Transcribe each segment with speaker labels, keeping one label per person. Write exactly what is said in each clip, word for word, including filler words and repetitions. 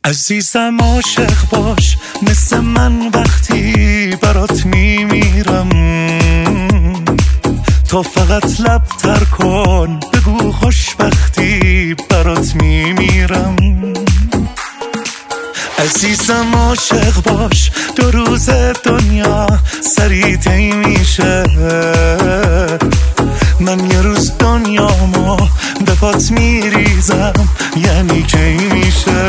Speaker 1: عزیزم عاشق باش مثل من وقتی برات میمیرم، تا فقط لب تر کن بگو خوشبختی برات میمیرم. عزیزم عاشق باش دو روز دنیا سریع طی میشه، من یه روز دنیامو به پات میریزم یعنی کی میشه.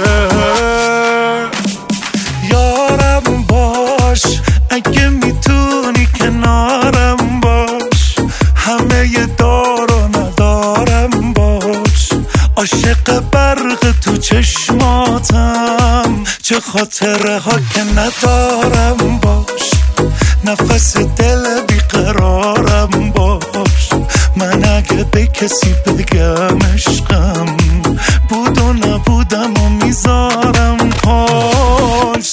Speaker 1: یارم باش اگه میتونی کنارم باش، همه ی دار و ندارم باش، عاشق برق تو چشماتم چه خاطره ها که ندارم باش، نفس دل بیقرارم باش، من اگه به کسی بگم عشقم بود و نبودم و میذارم پاش.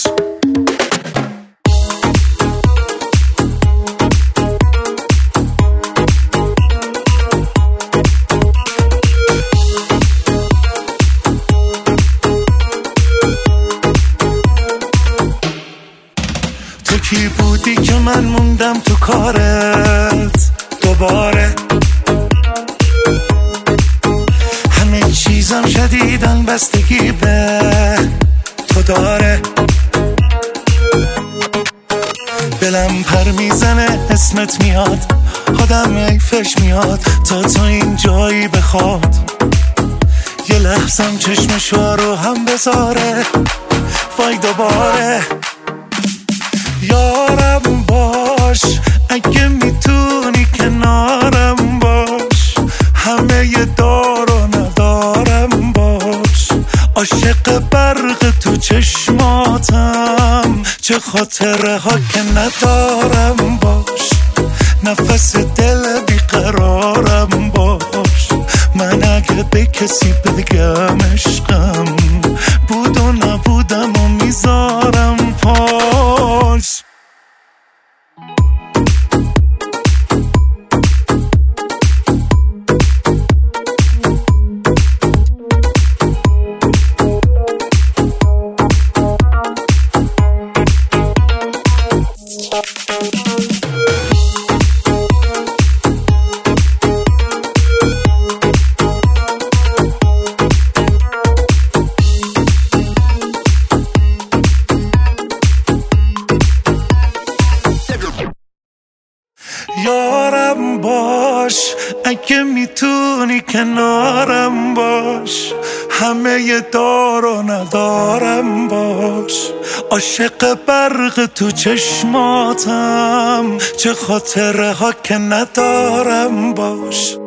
Speaker 1: تو کی بودی که من موندم تو کارت دوباره، همه چیزم شدیدن بستگی به تو داره، دلم پر میزنه اسمت میاد آدم حیفش میاد تا تو این جایی بخواد، یه لحظم چشمشو رو هم بذاره وای دوباره. یارم باش اگه میتونی کنارم باش، همه ی دار و ندارم باش، عاشق برق تو چشماتم چه خاطره ها که ندارم باش، نفس دل بیقرارم باش، من اگه به کسی بگم عشقم بود و نبودم و میذارم پاش. یارم باش اگه میتونی کنارم باش، همه ی دار و ندارم باش، عاشق برق تو چشماتم چه خاطره ها که ندارم باش.